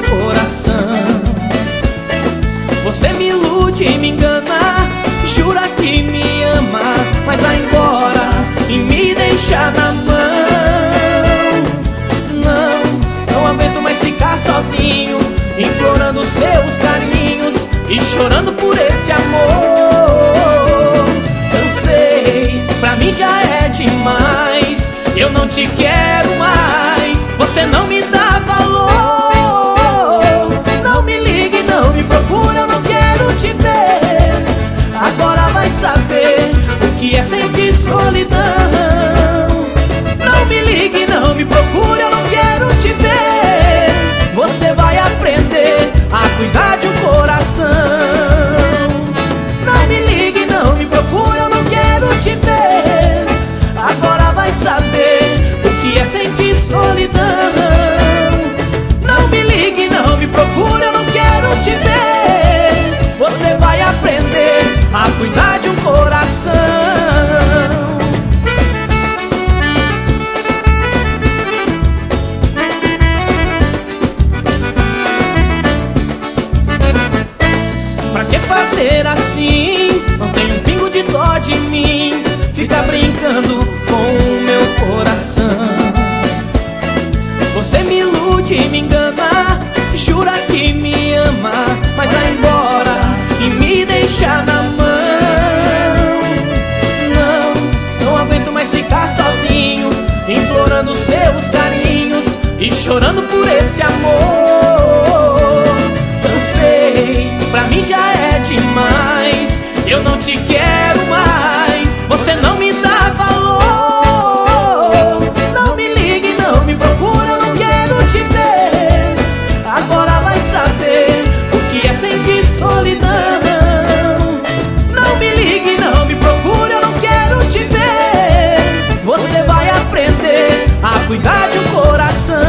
coração. Você me ilude e me engana, jura que me ama, mas vai embora e me deixa na mão. Não aguento mais ficar sozinho, implorando seus carinhos e chorando por esse amor. Cansei, pra mim já é demais, eu não te quero mais, você não me dá valor. Não me ligue, não me procura, eu não quero te ver. Agora vai saber o que é sentir solidão. Não me ligue, não me procura, eu não quero te ver. Você vai aprender a cuidar de um coração. Não me ligue, não me procura, eu não quero te ver. Agora vai saber o que é sentir solidão. Não me ligue, não me procura, eu não quero te ver. Você vai aprender a cuidar de um coração. Pra que fazer assim? Não tem um pingo de dó de mim. Fica brincando com o meu coração. Você me ilude e me engana, jura que me ama, mas vai embora e me deixa na mão. Não aguento mais ficar sozinho, implorando seus carinhos e chorando por esse amor. Cansei, pra mim já é demais, eu não te quero mais, você não me dá valor. Não me ligue, não me procura, eu não quero te ver. Agora vai saber o que é sentir solidão. Não me ligue, não me procura, eu não quero te ver. Você vai aprender a cuidar de um coração.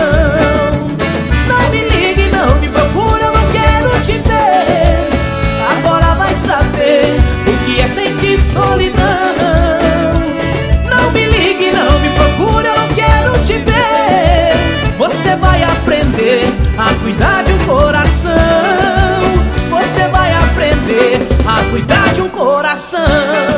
Não me ligue, não me procura, eu não quero te ver. Agora vai saber o que é sentir solidão. Não me ligue, não me procura, eu não quero te ver. Você vai aprender a cuidar de um coração. Você vai aprender a cuidar de um coração.